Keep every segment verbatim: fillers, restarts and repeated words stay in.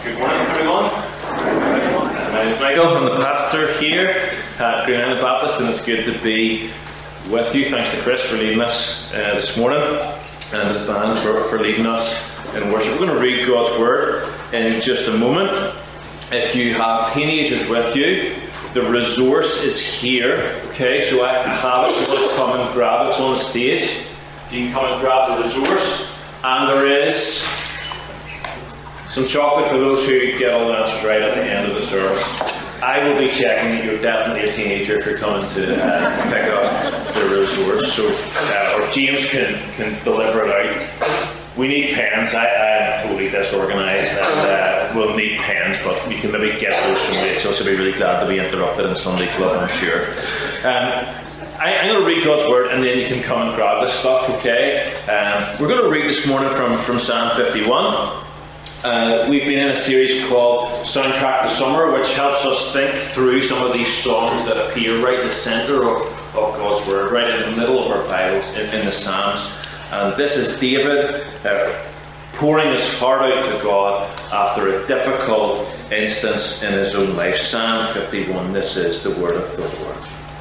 Good morning, everyone. My name is Michael. I'm the pastor here at Green Island Baptist, and it's good to be with you. Thanks to Chris for leading us uh, this morning, and his band for, for leading us in worship. We're going to read God's Word in just a moment. If you have teenagers with you, the resource is here. Okay, so I have it. If you want to come and grab it, it's on the stage. You can come and grab the resource, and there is some chocolate for those who get all the answers right at the end of the service. I will be checking that you're definitely a teenager if you're coming to uh, pick up the resource. So, uh, or James can, can deliver it out. We need pens. I, I'm totally disorganised, and uh, we'll need pens, but you can maybe get those from Rachel. She'll be really glad to be interrupted in Sunday Club, I'm sure. Um, I, I'm going to read God's Word, and then you can come and grab this stuff, okay? Um, we're going to read this morning from, from Psalm fifty-one. Uh, we've been in a series called Soundtrack to Summer, which helps us think through some of these songs that appear right in the centre of, of God's Word, right in the middle of our Bibles, in, in the Psalms. And this is David uh, pouring his heart out to God after a difficult instance in his own life. Psalm fifty-one, this is the word of the Lord.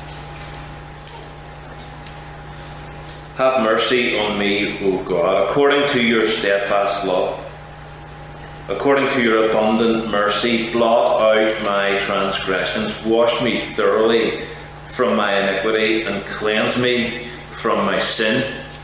Have mercy on me, O God, according to your steadfast love. According to your abundant mercy, blot out my transgressions. Wash me thoroughly from my iniquity and cleanse me from my sin.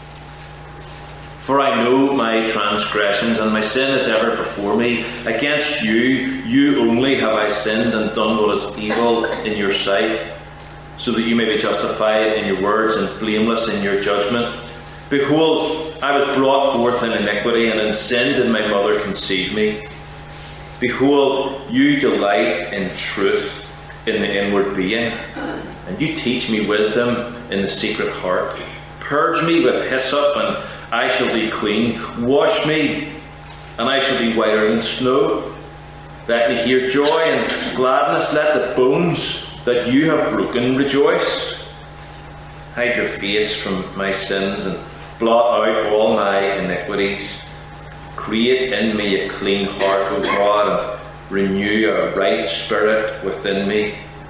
For I know my transgressions, and my sin is ever before me. Against you, you only have I sinned and done what is evil in your sight, so that you may be justified in your words and blameless in your judgment. Behold, I was brought forth in iniquity, and in sin did my mother conceive me. Behold, you delight in truth in the inward being, and you teach me wisdom in the secret heart. Purge me with hyssop, and I shall be clean. Wash me, and I shall be whiter than snow. Let me hear joy and gladness. Let the bones that you have broken rejoice. Hide your face from my sins and blot out all my iniquities. Create in me a clean heart, O God, and renew a right spirit within me.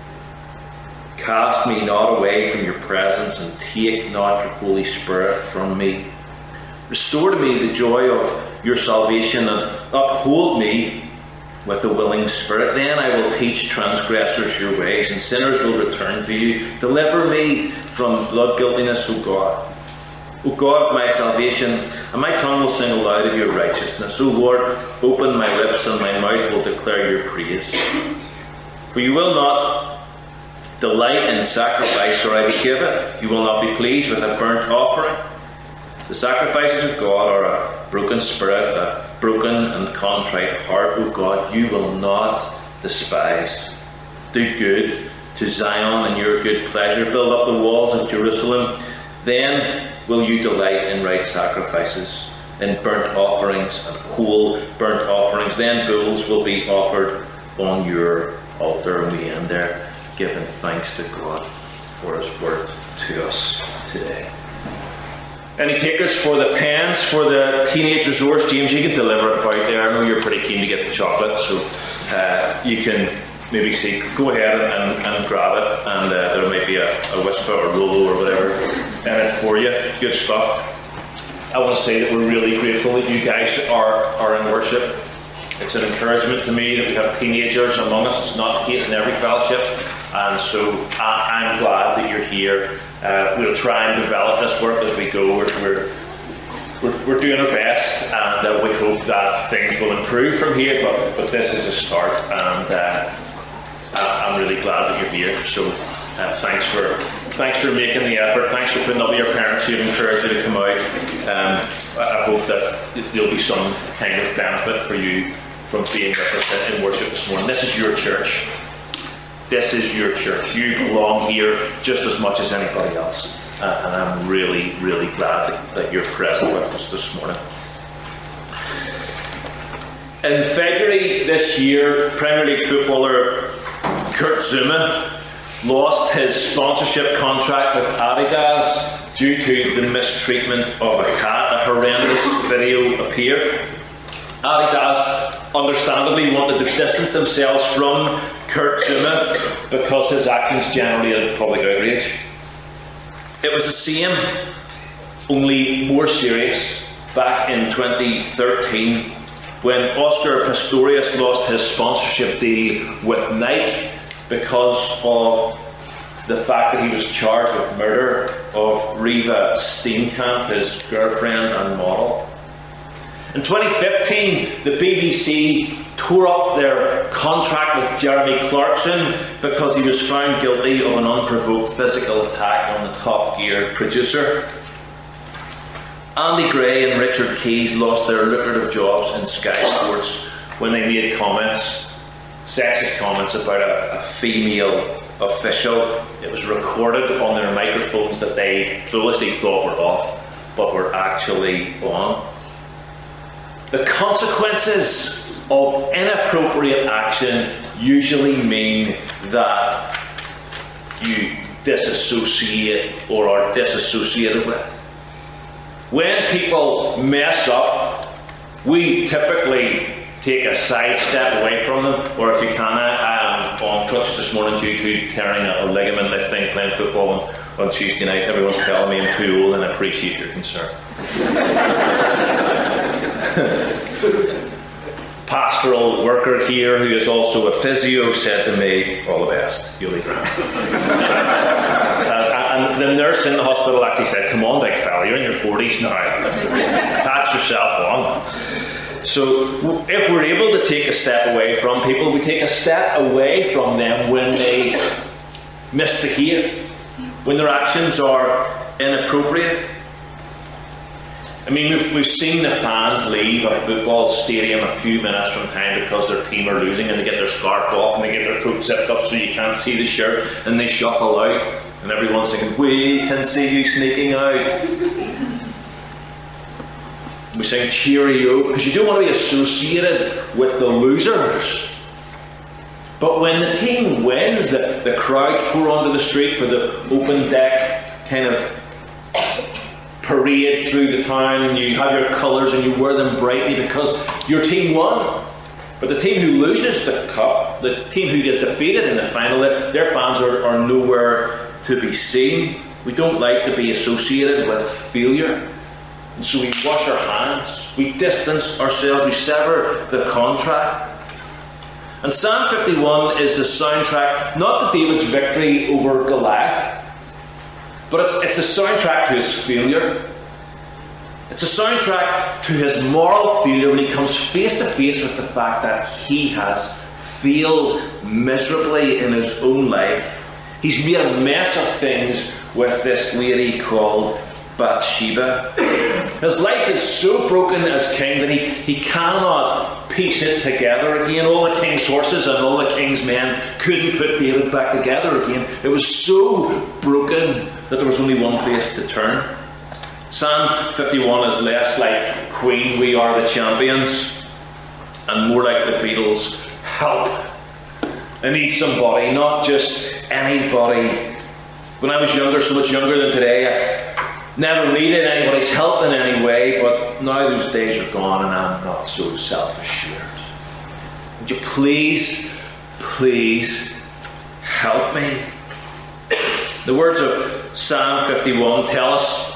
Cast me not away from your presence, and take not your Holy Spirit from me. Restore to me the joy of your salvation, and uphold me with a willing spirit. Then I will teach transgressors your ways, and sinners will return to you. Deliver me from blood guiltiness, O God. O God of my salvation, and my tongue will sing aloud of your righteousness. O Lord, open my lips, and my mouth will declare your praise. For you will not delight in sacrifice, or I would give it. You will not be pleased with a burnt offering. The sacrifices of God are a broken spirit, a broken and contrite heart. O God, you will not despise. Do good to Zion in your good pleasure. Build up the walls of Jerusalem. Then will you delight in right sacrifices, in burnt offerings and whole burnt offerings. Then bulls will be offered on your altar. And we end there, giving thanks to God for his word to us today. Any takers for the pens for the teenage resource? James, you can deliver it about there. I know you're pretty keen to get the chocolate, so uh, you can maybe see. Go ahead and, and grab it, and uh, there might be a, a whisper or Rolo or whatever in it for you. Good stuff. I want to say that we're really grateful that you guys are, are in worship. It's an encouragement to me that we have teenagers among us. It's not the case in every fellowship, and so I, I'm glad that you're here. Uh, we'll try and develop this work as we go. We're, we're, we're, we're doing our best, and uh, we hope that things will improve from here, but, but this is a start, and uh, I'm really glad that you're here. So uh, thanks for thanks for making the effort. Thanks for putting up with your parents who have encouraged you to come out. Um, I hope that there'll be some kind of benefit for you from being with us in worship this morning. This is your church. This is your church. You belong here just as much as anybody else. Uh, and I'm really, really glad that, that you're present with us this morning. In February this year, Premier League footballer Kurt Zouma lost his sponsorship contract with Adidas due to the mistreatment of a cat. A horrendous video appeared. Adidas understandably wanted to distance themselves from Kurt Zuma because his actions generated public outrage. It was the same, only more serious, back in twenty thirteen when Oscar Pistorius lost his sponsorship deal with Nike because of the fact that he was charged with murder of Riva Steenkamp, his girlfriend and model. In twenty fifteen, the B B C tore up their contract with Jeremy Clarkson because he was found guilty of an unprovoked physical attack on the Top Gear producer. Andy Gray and Richard Keys lost their lucrative jobs in Sky Sports when they made comments, sexist comments about a, a female official. It was recorded on their microphones that they foolishly thought were off, but were actually on. The consequences of inappropriate action usually mean that you disassociate or are disassociated with. When people mess up, we typically take a side step away from them, or if you can, I am on crutches this morning due to tearing a ligament, I think, playing football on, on Tuesday night. Everyone's telling me I'm too old, and I appreciate your concern. Pastoral worker here, who is also a physio, said to me, "All the best, you'll be grand." And the nurse in the hospital actually said, "Come on, big fella, you're in your forties now. Patch yourself on." So if we're able to take a step away from people, we take a step away from them when they misbehave, when their actions are inappropriate. I mean, we've, we've seen the fans leave a football stadium a few minutes from time because their team are losing, and they get their scarf off and they get their coat zipped up so you can't see the shirt, and they shuffle out, and everyone's thinking, "We can see you sneaking out." We sing cheerio because you don't want to be associated with the losers. But when the team wins, the, the crowds pour onto the street for the open deck kind of parade through the town, and you have your colours and you wear them brightly because your team won. But the team who loses the cup, the team who gets defeated in the final, their fans are, are nowhere to be seen. We don't like to be associated with failure, and so we wash our hands, we distance ourselves, we sever the contract. And Psalm fifty-one is the soundtrack not to David's victory over Goliath, but it's, it's the soundtrack to his failure. It's a soundtrack to his moral failure when he comes face to face with the fact that he has failed miserably in his own life. He's made a mess of things with this lady called Bathsheba. His life is so broken as king that he, he cannot piece it together again. All the king's horses and all the king's men couldn't put David back together again. It was so broken that there was only one place to turn. Psalm fifty-one is less like Queen, We Are the Champions, and more like the Beatles, Help. I need somebody, not just anybody. When I was younger, so much younger than today, I never needed anybody's help in any way, but now those days are gone and I'm not so self-assured. Would you please, please help me? The words of Psalm fifty-one tell us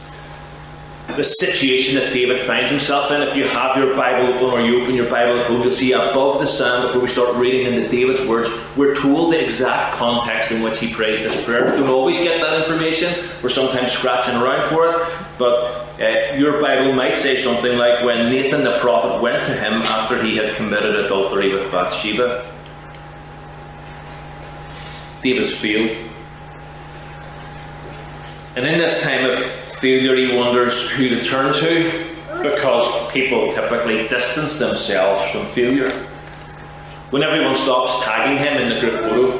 the situation that David finds himself in. If you have your Bible open, or you open your Bible at home, you'll see above the psalm, before we start reading into David's words, we're told the exact context in which he prays this prayer. We don't always get that information. We're sometimes scratching around for it. But uh, your Bible might say something like, when Nathan the prophet went to him after he had committed adultery with Bathsheba. David's failed. And in this time of failure, he wonders who to turn to, because people typically distance themselves from failure. When everyone stops tagging him in the group photo,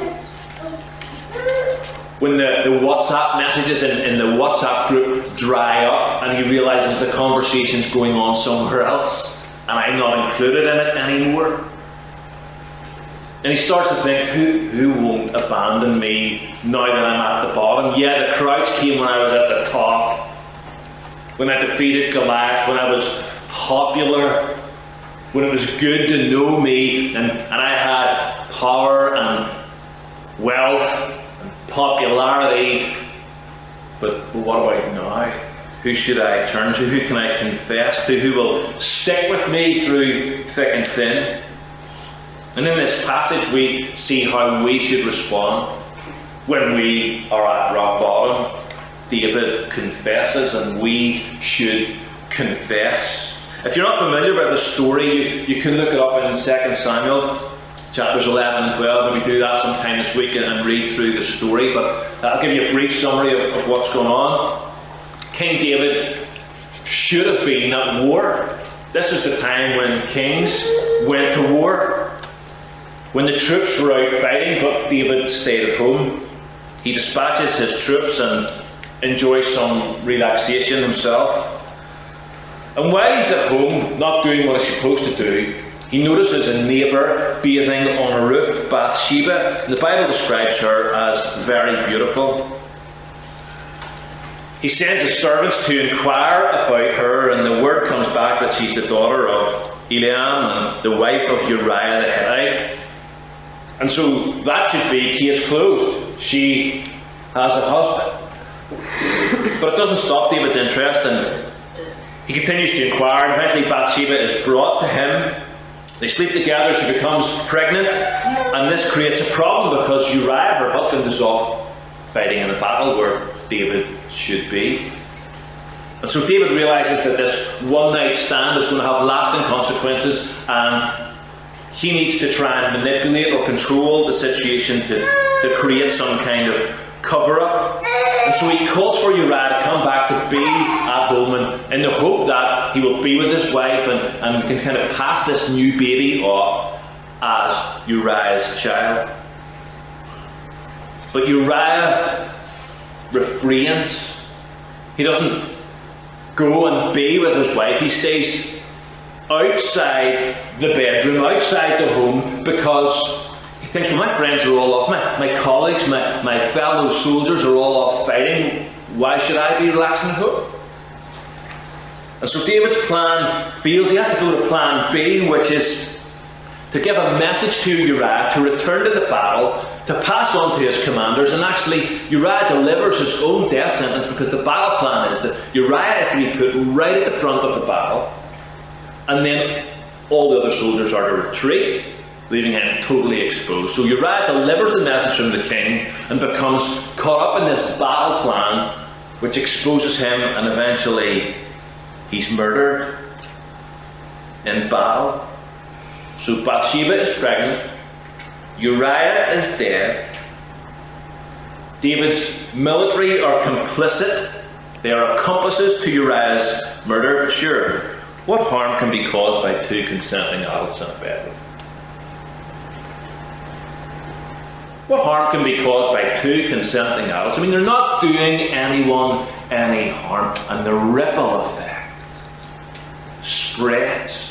when the, the WhatsApp messages in, in the WhatsApp group dry up and he realises the conversation's going on somewhere else and I'm not included in it anymore. And he starts to think, who, who won't abandon me now that I'm at the bottom? Yeah, the crowds came when I was at the top, when I defeated Goliath, when I was popular. when it was good to know me, and, and I had power and wealth and popularity. But, but what about now? Who should I turn to? Who can I confess to? Who will stick with me through thick and thin? And in this passage we see how we should respond when we are at rock bottom. David confesses, and we should confess. If you're not familiar with the story, you, you can look it up in Second Samuel chapters eleven and twelve. Maybe do that sometime this week and, and read through the story. But I'll give you a brief summary of, of what's going on. King David should have been at war. This was the time when kings went to war, when the troops were out fighting, but David stayed at home. He dispatches his troops and enjoys some relaxation himself. And while he's at home, not doing what he's supposed to do, he notices a neighbour bathing on a roof, Bathsheba. The Bible describes her as very beautiful. He sends his servants to inquire about her, and the word comes back that she's the daughter of Eliam and the wife of Uriah the Hittite. And so that should be case closed. She has a husband. But it doesn't stop David's interest, and he continues to inquire, and eventually Bathsheba is brought to him. They sleep together, she becomes pregnant, and this creates a problem because Uriah, her husband, is off fighting in a battle where David should be. And so David realises that this one night stand is going to have lasting consequences, and he needs to try and manipulate or control the situation to, to create some kind of cover-up. And so he calls for Uriah to come back to be at home, and in the hope that he will be with his wife and, and can kind of pass this new baby off as Uriah's child. But Uriah refrains. He doesn't go and be with his wife. He stays outside the bedroom, outside the home, because he thinks, well, my friends are all off, my, my colleagues, my, my fellow soldiers are all off fighting. Why should I be relaxing at home? And so David's plan fails. He has to go to plan B, which is to give a message to Uriah to return to the battle, to pass on to his commanders. And actually Uriah delivers his own death sentence, because the battle plan is that Uriah is to be put right at the front of the battle, and then all the other soldiers are to retreat, leaving him totally exposed. So Uriah delivers the message from the king and becomes caught up in this battle plan, which exposes him, and eventually he's murdered in battle. So Bathsheba is pregnant, Uriah is dead, David's military are complicit, they are accomplices to Uriah's murder. But sure, what harm can be caused by two consenting adults in a bedroom? What harm can be caused by two consenting adults? I mean, they're not doing anyone any harm, and the ripple effect spreads.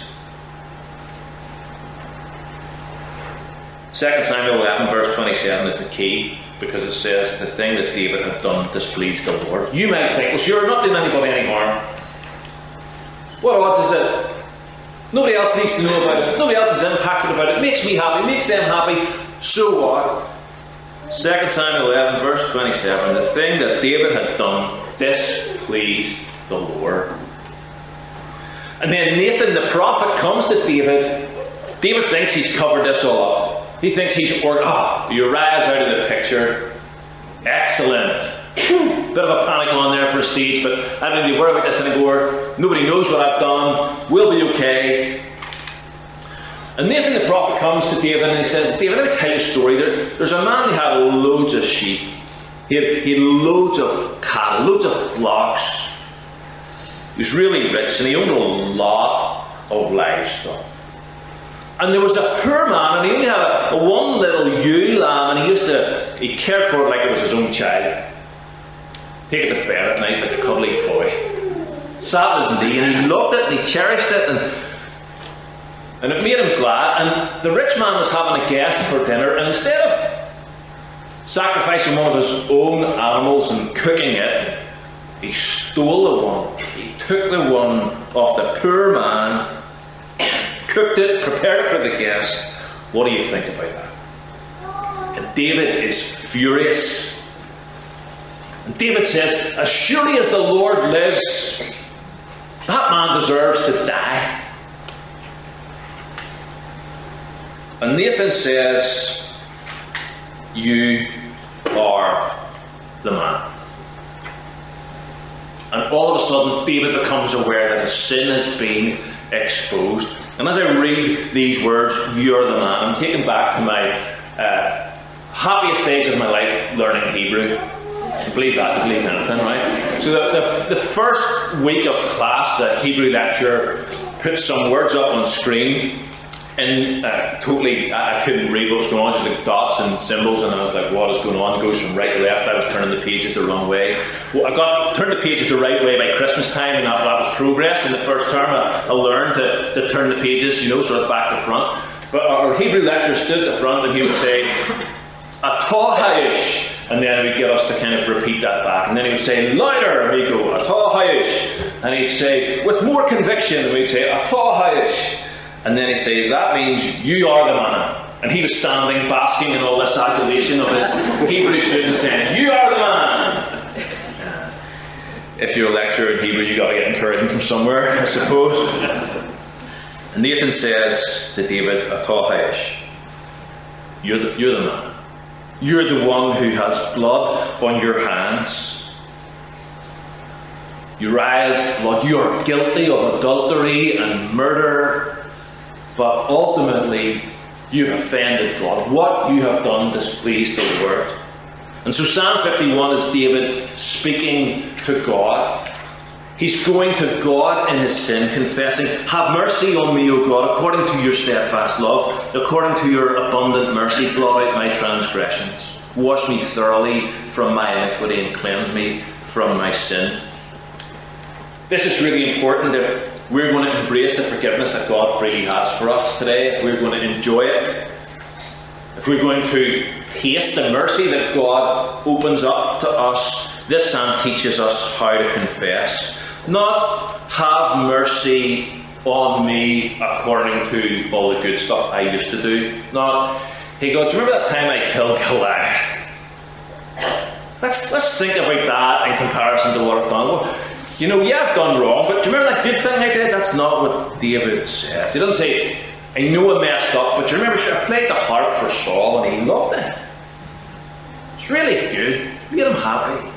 Second Samuel eleven verse twenty-seven is the key, because it says the thing that David had done displeased the Lord. You might think, well, sure, not doing anybody any harm. What odds is it? Nobody else needs to know about it. Nobody else is impacted about it. It makes me happy, makes them happy. So what? Second Samuel eleven verse twenty-seven, the thing that David had done displeased the Lord. And then Nathan the prophet comes to David. David thinks he's covered this all up. He thinks he's ordered, ah, oh, Uriah's out of the picture. Excellent. Bit of a panic on there for a stage, but I don't need to worry about this anymore. Nobody knows what I've done. We'll be okay. And Nathan the prophet comes to David and he says, David, let me tell you a story. There, there's a man who had loads of sheep. He had, he had loads of cattle, loads of flocks. He was really rich and he owned a lot of livestock. And there was a poor man, and he only had a, a one little ewe lamb, and he used to, he cared for it like it was his own child. Take it to bed at night like a cuddly toy. Sat on his knee, and he loved it, and he cherished it, and, and it made him glad. And the rich man was having a guest for dinner, and instead of sacrificing one of his own animals and cooking it, he stole the one. He took the one off the poor man, cooked it, prepared it for the guest. What do you think about that? And David is furious. And David says, as surely as the Lord lives, that man deserves to die. And Nathan says, you are the man. And all of a sudden, David becomes aware that his sin has been exposed. And as I read these words, you are the man, I'm taken back to my uh, happiest days of my life learning Hebrew. You believe that, you believe anything, right? So the, the, the first week of class, the Hebrew lecturer put some words up on screen. And uh, totally, I, I couldn't read what was going on. Just like dots and symbols, and I was like, "What is going on?" It goes from right to left. I was turning the pages the wrong way. Well, I got turned the pages the right way by Christmas time, and that, that was progress. In the first term, I, I learned to, to turn the pages, you know, sort of back to front. But our Hebrew lecturer stood at the front, and he would say, "Atah hayish," and then he'd get us to kind of repeat that back. And then he would say, "Louder," and we'd go, "Atah hayish," and he'd say, "With more conviction," and we'd say, "Atah hayish." And then he'd say, that means you are the man. And he was standing, basking in all this adulation of his Hebrew students saying, you are the man. If you're a lecturer in Hebrew, you've got to get encouragement from somewhere, I suppose. And Nathan says to David, Atah hayish, you're the, you're the man. You're the one who has blood on your hands. Uriah's blood. You are guilty of adultery and murder. But ultimately, you've offended God. What you have done displeased the Lord. And so Psalm fifty-one is David speaking to God. He's going to God in his sin, confessing, have mercy on me, O God, according to your steadfast love, according to your abundant mercy, blot out my transgressions. Wash me thoroughly from my iniquity and cleanse me from my sin. This is really important if we're going to embrace the forgiveness that God freely has for us today, if we're going to enjoy it, if we're going to taste the mercy that God opens up to us. This psalm teaches us how to confess. Not have mercy on me according to all the good stuff I used to do. Not, hey God, do you remember that time I killed Goliath? Let's, let's think about that in comparison to what I've done. Well, you know, yeah, I've done wrong, but do you remember that good thing I did? That's not what David says. He doesn't say, I know I messed up, but do you remember I played the harp for Saul and he loved it. It's really good. Made him happy.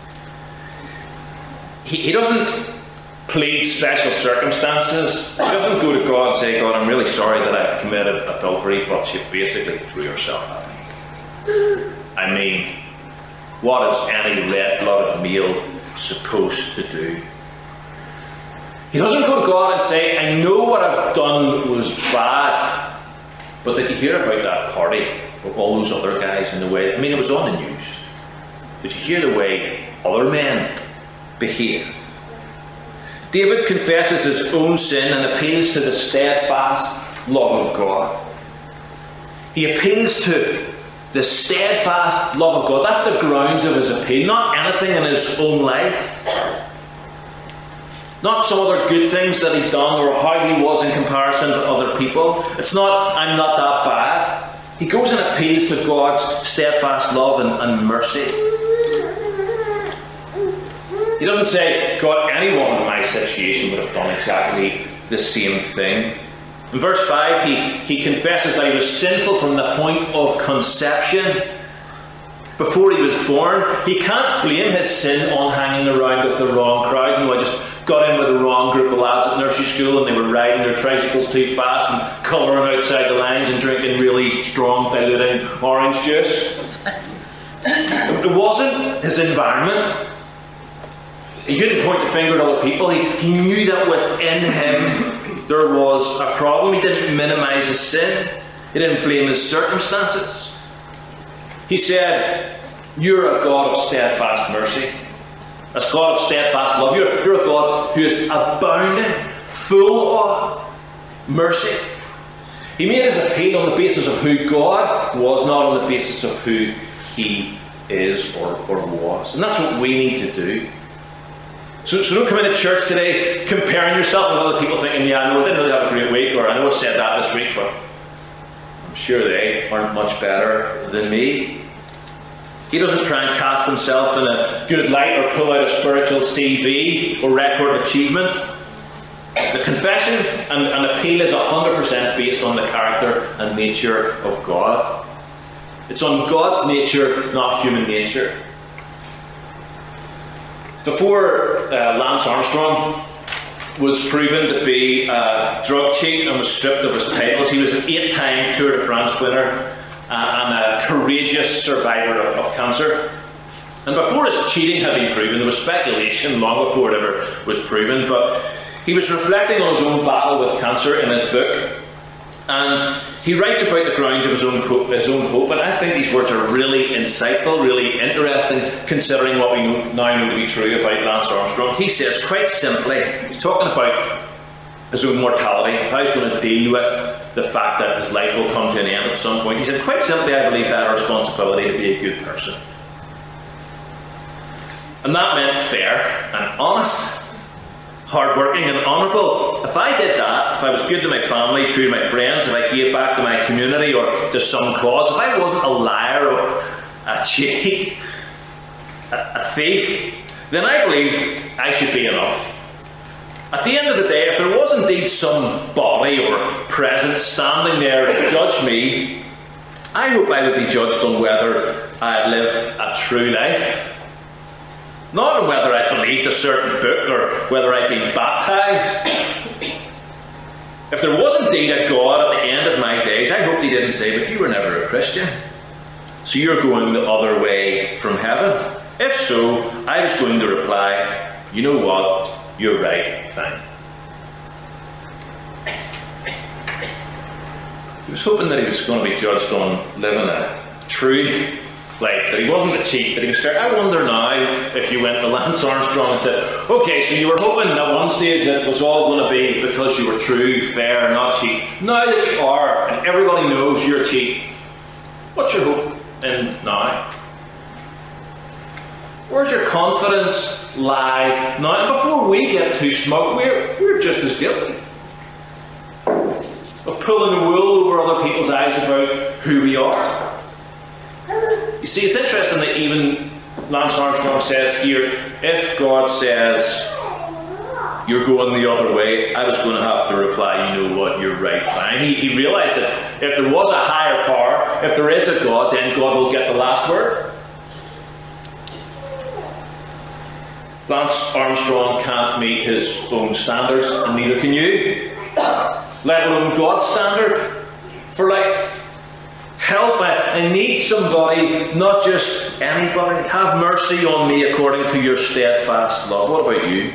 He, he doesn't plead special circumstances. He doesn't go to God and say, God, I'm really sorry that I've committed adultery, but she basically threw herself at me. I mean, what is any red-blooded male supposed to do? He doesn't go to God and say, I know what I've done was bad, but did you hear about that party with all those other guys in the way? I mean, it was on the news. Did you hear the way other men behave? David confesses his own sin and appeals to the steadfast love of God. He appeals to the steadfast love of God. That's the grounds of his appeal. Not anything in his own life. Not some other good things that he'd done or how he was in comparison to other people. It's not, I'm not that bad. He goes and appeals to God's steadfast love and, and mercy. He doesn't say, God, anyone in my situation would have done exactly the same thing. In verse five, he, he confesses that he was sinful from the point of conception. Before he was born, he can't blame his sin on hanging around with the wrong crowd. You know, I just got in with the wrong group of lads at nursery school and they were riding their tricycles too fast and colouring outside the lines and drinking really strong diluting orange juice. It wasn't his environment. He couldn't point the finger at other people. He, he knew that within him there was a problem. He didn't minimise his sin. He didn't blame his circumstances. He said, you're a God of steadfast mercy. A God of steadfast love. You're, you're a God who is abounding, full of mercy. He made his appeal on the basis of who God was, not on the basis of who he is or, or was. And that's what we need to do. So, so don't come into church today comparing yourself with other people thinking, yeah, I know I didn't really have a great week, or I know I said that this week, but I'm sure they aren't much better than me. He doesn't try and cast himself in a good light or pull out a spiritual C V or record of achievement. The confession and, and appeal is one hundred percent based on the character and nature of God. It's on God's nature, not human nature. Before uh, Lance Armstrong was proven to be a drug cheat and was stripped of his titles, he was an eight-time Tour de France winner uh, and a courageous survivor of, of cancer. And before his cheating had been proven, there was speculation long before it ever was proven, but he was reflecting on his own battle with cancer in his book, and he writes about the grounds of his own hope, his own hope, and I think these words are really insightful, really interesting, considering what we know, now know to be true about Lance Armstrong. He says, quite simply, he's talking about his own mortality, how he's going to deal with the fact that his life will come to an end at some point. He said, quite simply, I believe I have a responsibility to be a good person. And that meant fair and honest, hardworking and honourable. If I did that, if I was good to my family, true to my friends, if I gave back to my community or to some cause, if I wasn't a liar or a cheat, a, a thief, then I believed I should be enough. At the end of the day, if there was indeed some body or presence standing there to judge me, I hope I would be judged on whether I had lived a true life. Not on whether I believed a certain book or whether I'd been baptised. If there was indeed a God at the end of my days, I hope he didn't say, but you were never a Christian, so you're going the other way from heaven. If so, I was going to reply, you know what, you're right, fine. He was hoping that he was going to be judged on living a true life, that he wasn't a cheat, that he was fair. I wonder now if you went to Lance Armstrong and said, okay, so you were hoping at one stage that it was all going to be because you were true, fair, not cheat. Now that you are, and everybody knows you're a cheat, what's your hope in now? Where's your confidence lie now? And before we get too smug, we're, we're just as guilty of pulling the wool over other people's eyes about who we are. You see, it's interesting that even Lance Armstrong says here, if God says you're going the other way, I was going to have to reply, you know what, you're right, fine. He, he realised that if there was a higher power, if there is a God, then God will get the last word. Lance Armstrong can't meet his own standards, and neither can you. Let alone God's standard for life. Help, I, I need somebody, not just anybody. Have mercy on me according to your steadfast love. What about you?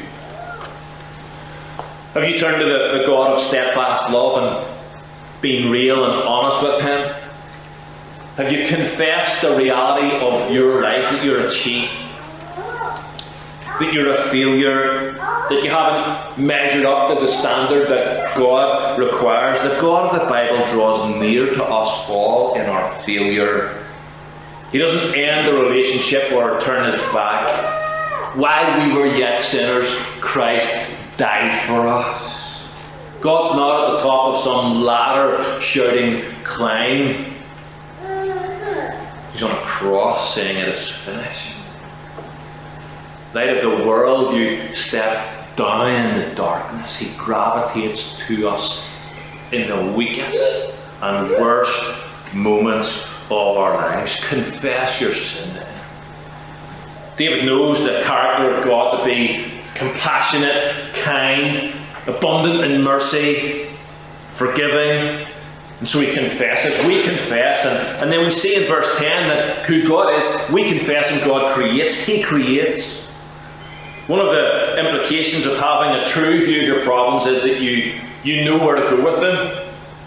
Have you turned to the, the God of steadfast love and been real and honest with him? Have you confessed the reality of your life, that you're a cheat, that you're a failure, that you haven't measured up to the standard that God requires? The God of the Bible draws near to us all in our failure. He doesn't end the relationship or turn his back. While we were yet sinners, Christ died for us. God's not at the top of some ladder shouting, climb. He's on a cross saying it is finished. Light of the world, you step down in the darkness. He gravitates to us in the weakest and worst moments of our lives. Confess your sin to him. David knows the character of God to be compassionate, kind, abundant in mercy, forgiving. And so he confesses, we confess, and, and then we see in verse ten that who God is, we confess and God creates. He creates. One of the implications of having a true view of your problems is that you, you know where to go with them.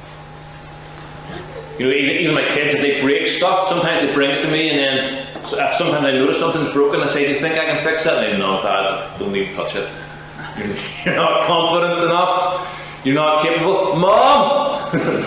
You know, even, even my kids, if they break stuff, sometimes they bring it to me, and then so if sometimes I notice something's broken, I say, do you think I can fix it? And they no, Dad, don't even touch it. You're, you're not confident enough. You're not capable. Mom!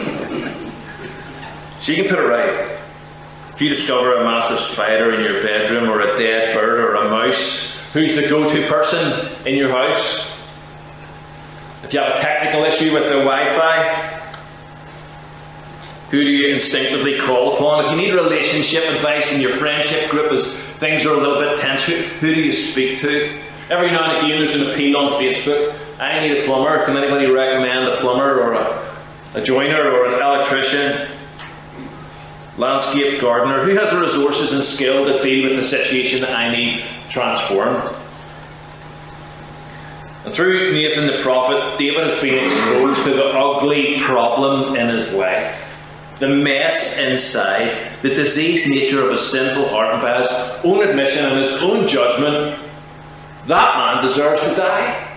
She can put it right. If you discover a massive spider in your bedroom, or a dead bird, or a mouse Who's the go-to person in your house? If you have a technical issue with the Wi-Fi, who do you instinctively call upon? If you need relationship advice in your friendship group as things are a little bit tense, who, who do you speak to? Every now and again there's an appeal on Facebook. I need a plumber. Can anybody recommend a plumber or a, a joiner or an electrician? Landscape gardener? Who has the resources and skill to deal with the situation that I need transformed? And through Nathan the prophet, David has been exposed to the ugly problem in his life. The mess inside, the diseased nature of his sinful heart, and by his own admission and his own judgment, that man deserves to die.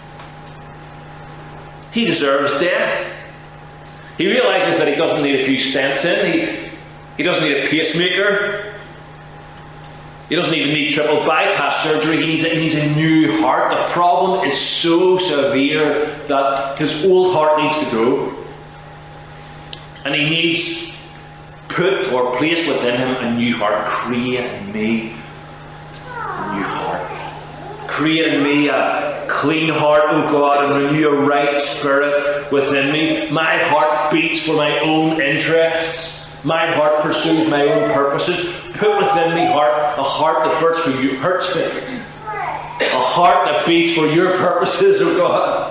He deserves death. He realises that he doesn't need a few stents in. He, he doesn't need a pacemaker. He doesn't even need triple bypass surgery. He needs, a, he needs a new heart. The problem is so severe that his old heart needs to go. And he needs put or placed within him a new heart. Create in me a new heart. Create in me a clean heart, O God, and renew a right spirit within me. My heart beats for my own interests. My heart pursues my own purposes. Put within me heart a heart that hurts for you, hurts me. A heart that beats for your purposes, O God.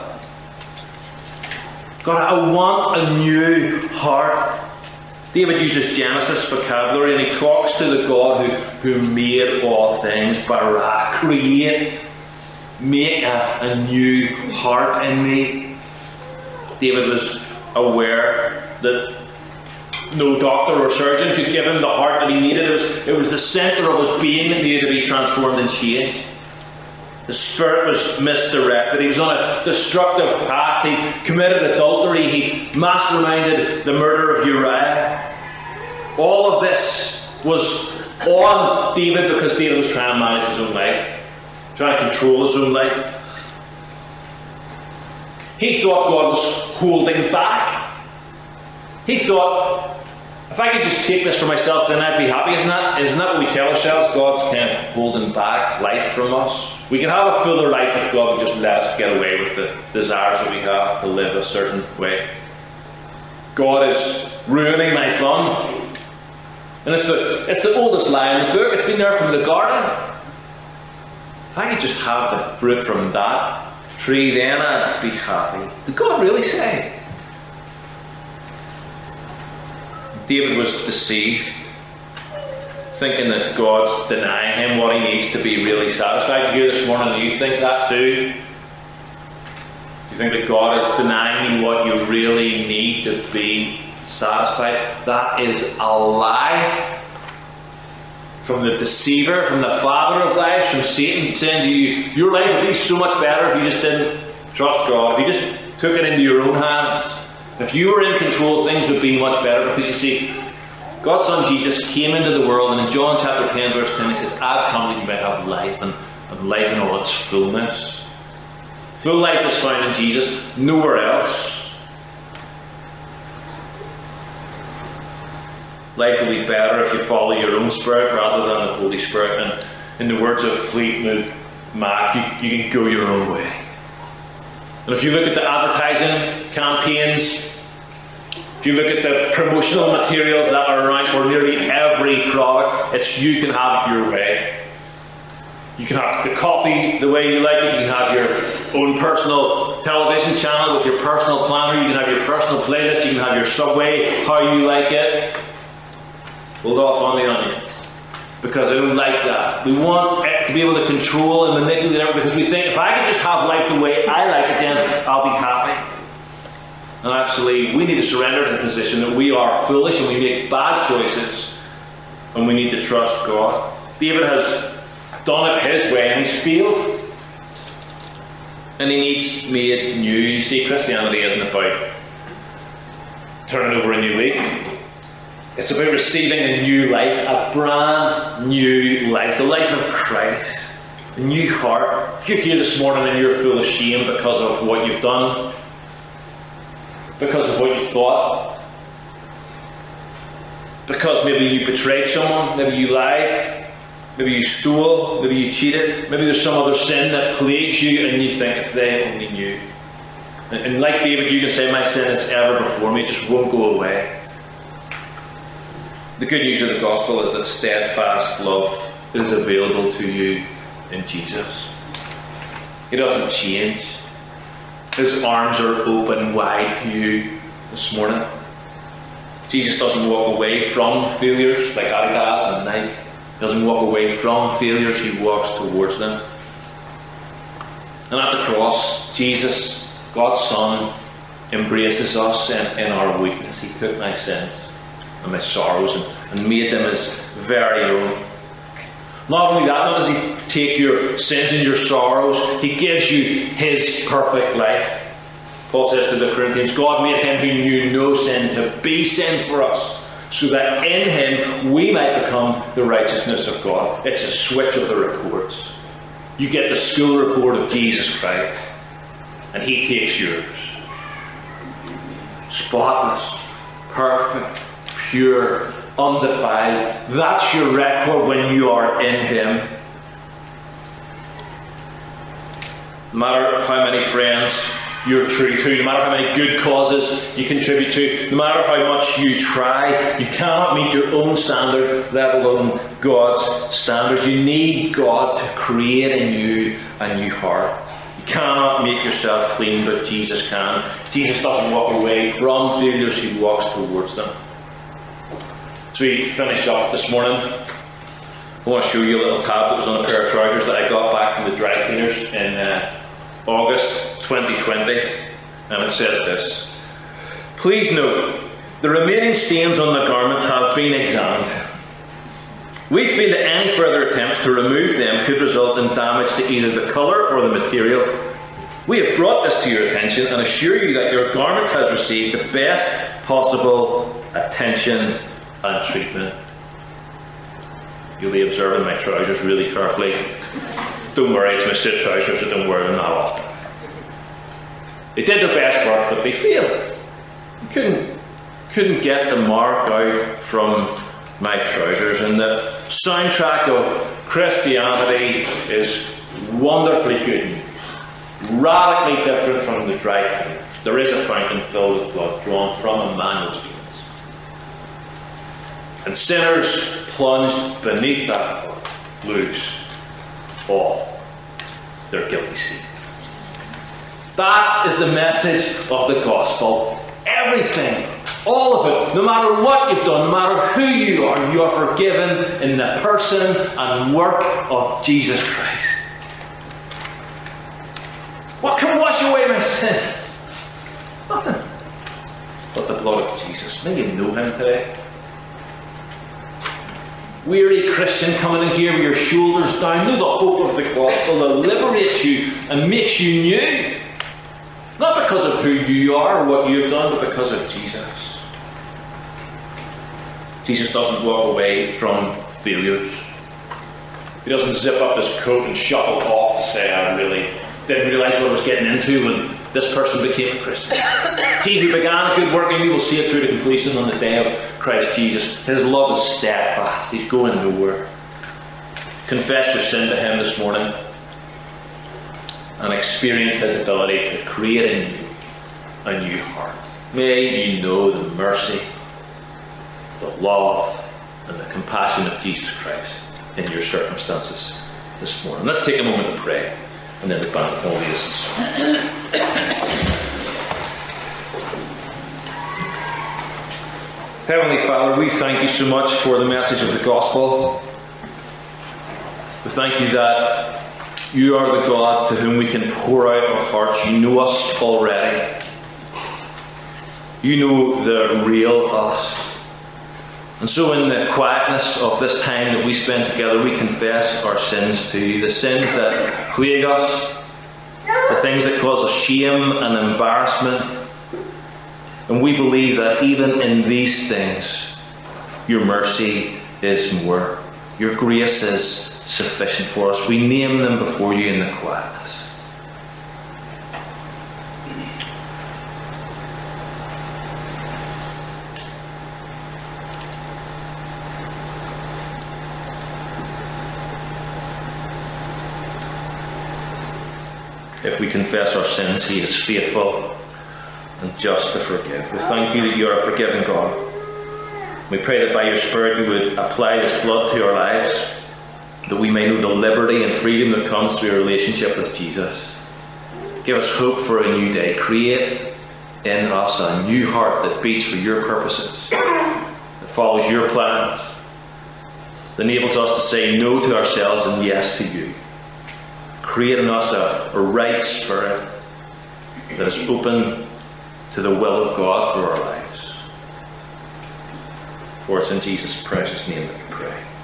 God, I want a new heart. David uses Genesis vocabulary and he talks to the God who, who made all things. Bara, create, make a, a new heart in me. David was aware that no doctor or surgeon could give him the heart that he needed. It was, it was the centre of his being that needed to be transformed and changed. His spirit was misdirected. He was on a destructive path. He committed adultery. He masterminded the murder of Uriah. All of this was on David because David was trying to manage his own life, trying to control his own life. He thought God was holding back. He thought, if I could just take this for myself, then I'd be happy. Isn't that, isn't that what we tell ourselves? God's kind of holding back life from us. We can have a fuller life if God would just let us get away with the desires that we have to live a certain way. God is ruining my fun. And it's the, it's the oldest lie in the book. It's been there from the garden. If I could just have the fruit from that tree, then I'd be happy. Did God really say? David was deceived, thinking that God's denying him what he needs to be really satisfied. Here this morning, do you think that too? You think that God is denying you what you really need to be satisfied? That is a lie from the deceiver, from the father of lies, from Satan, saying to you, your life would be so much better if you just didn't trust God, if you just took it into your own hands. If you were in control, things would be much better. Because you see, God's Son Jesus came into the world, and in John chapter ten verse ten he says, I've come that you might have life, and, and life in all its fullness. Full life is found in Jesus, nowhere else. Life will be better if you follow your own spirit rather than the Holy Spirit. And in the words of Fleetwood Mac, you, you can go your own way. And if you look at the advertising campaigns, if you look at the promotional materials that are around for nearly every product, it's you can have it your way. You can have the coffee the way you like it. You can have your own personal television channel with your personal planner. You can have your personal playlist. You can have your Subway how you like it. Hold off on the onions. Because I don't like that. We want to be able to control and manipulate it because we think if I can just have life the way I like it, then I'll be happy. And actually, we need to surrender to the position that we are foolish and we make bad choices, and we need to trust God. David has done it his way and he's failed. And he needs made new. You see, Christianity isn't about turning over a new leaf. It's about receiving a new life, a brand new life, the life of Christ, a new heart. If you're here this morning and you're full of shame because of what you've done, because of what you thought, because maybe you betrayed someone, maybe you lied, maybe you stole, maybe you cheated, maybe there's some other sin that plagues you and you think if they only knew. And, and like David, you can say, my sin is ever before me, it just won't go away. The good news of the gospel is that steadfast love is available to you in Jesus. He doesn't change. His arms are open wide to you this morning. Jesus doesn't walk away from failures like Adidas and Nike. He doesn't walk away from failures, he walks towards them. And at the cross, Jesus, God's Son, embraces us in, in our weakness. He took my sins and my sorrows and, and made them his very own. Not only that, not does he take your sins and your sorrows, he gives you his perfect life. Paul says to the Corinthians, God made him who knew no sin to be sin for us, so that in him we might become the righteousness of God. It's a switch of the reports. You get the school report of Jesus Christ, and he takes yours. Spotless, perfect, pure, undefiled. That's your record when you are in him. No matter how many friends you're true to, no matter how many good causes you contribute to, no matter how much you try, you cannot meet your own standard, let alone God's standards. You need God to create in you a new heart. You cannot make yourself clean, but Jesus can. Jesus doesn't walk away from failures, he walks towards them. So we finish up this morning. I want to show you a little tab that was on a pair of trousers that I got back from the dry cleaners in uh, August twenty twenty, and it says this: please note, the remaining stains on the garment have been examined. We feel that any further attempts to remove them could result in damage to either the colour or the material. We have brought this to your attention and assure you that your garment has received the best possible attention and treatment. You'll be observing my trousers really carefully. Don't worry, it's my suit trousers, so don't wear them that often. They did their best work, but they failed. You couldn't, couldn't get the mark out from my trousers. And the soundtrack of Christianity is wonderfully good news. Radically different from the dry cleaners. There is a fountain filled with blood drawn from Emmanuel's veins. And sinners plunged beneath that flood lose all their guilty stains. That is the message of the gospel. Everything, all of it, no matter what you've done, no matter who you are, you are forgiven in the person and work of Jesus Christ. What can wash away my sin? Nothing but the blood of Jesus. May you know him today. Weary Christian coming in here with your shoulders down, know the hope of the gospel that liberates you and makes you new. Not because of who you are or what you've done, but because of Jesus. Jesus doesn't walk away from failures. He doesn't zip up his coat and shuffle off to say, I really didn't realise what I was getting into when this person became a Christian. He who began a good work in you will see it through to completion on the day of Christ Jesus. His love is steadfast. He's going nowhere. Confess your sin to him this morning and experience his ability to create in you a new heart. May you know the mercy, the love, and the compassion of Jesus Christ in your circumstances this morning. Let's take a moment to pray, and then the band will lead us in song. Heavenly Father, we thank you so much for the message of the gospel. We thank you that you are the God to whom we can pour out our hearts. You know us already. You know the real us. And so in the quietness of this time that we spend together, we confess our sins to you. The sins that plague us, the things that cause us shame and embarrassment. And we believe that even in these things, your mercy is more. Your grace is sufficient for us. We name them before you in the quietness. If we confess our sins, He is faithful and just to forgive. We thank You that You are a forgiving God. We pray that by Your Spirit You would apply this blood to our lives, that we may know the liberty and freedom that comes through a relationship with Jesus. Give us hope for a new day. Create in us a new heart that beats for Your purposes, that follows Your plans, that enables us to say no to ourselves and yes to You. Create in us a, a right spirit that is open to the will of God for our lives. For it's in Jesus' precious name that we pray.